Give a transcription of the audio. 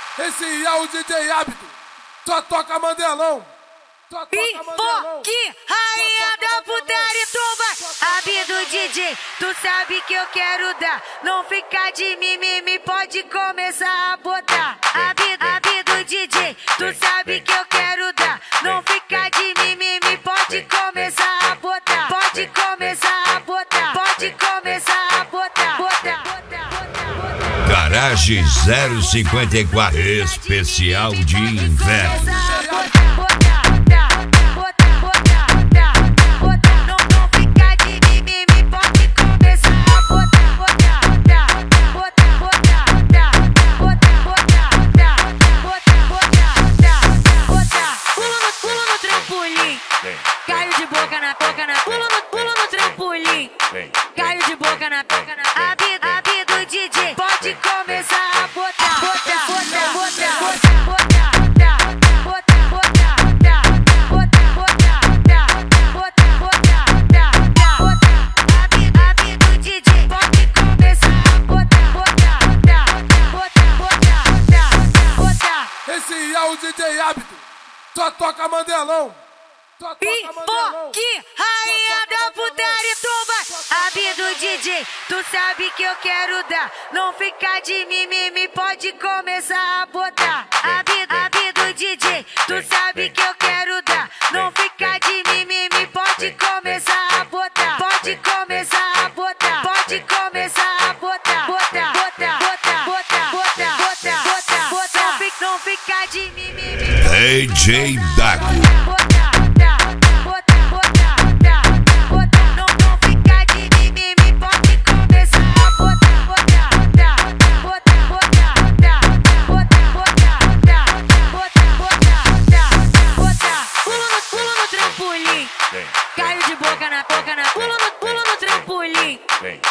Esse é o DJ Hábito, só toca Mandelão. Pipoque, rainha da putaria, tu vai. Hábito DJ, tu sabe que eu quero dar. Não ficar de mimimi, pode começar a botar. Hábito DJ, tu sabe que eu quero dar. Não ficar de mimimi, pode começar a botar. Pode começar a botar. Pode começar a botar. Garage 054, especial de inverno. Caiu de boca na boca na pula no trampolim. Caiu de boca na boca na Hábito DJ, pode começar a botar. Hábito DJ, pode começar a botar. Esse é o DJ Hábito, só toca Mandelão. Pipoque, rainha da putaria, tu vai. Hábito DJ, tu sabe que eu quero dar. Não ficar de mimimi, pode começar a botar. Hábito DJ, tu sabe que eu quero dar. Não ficar de mimimi, pode começar a botar. Pode começar a botar. Pode começar a botar. Não ficar de mimimi. DJ Dago. Caiu de boca na boca na pula no trampolim.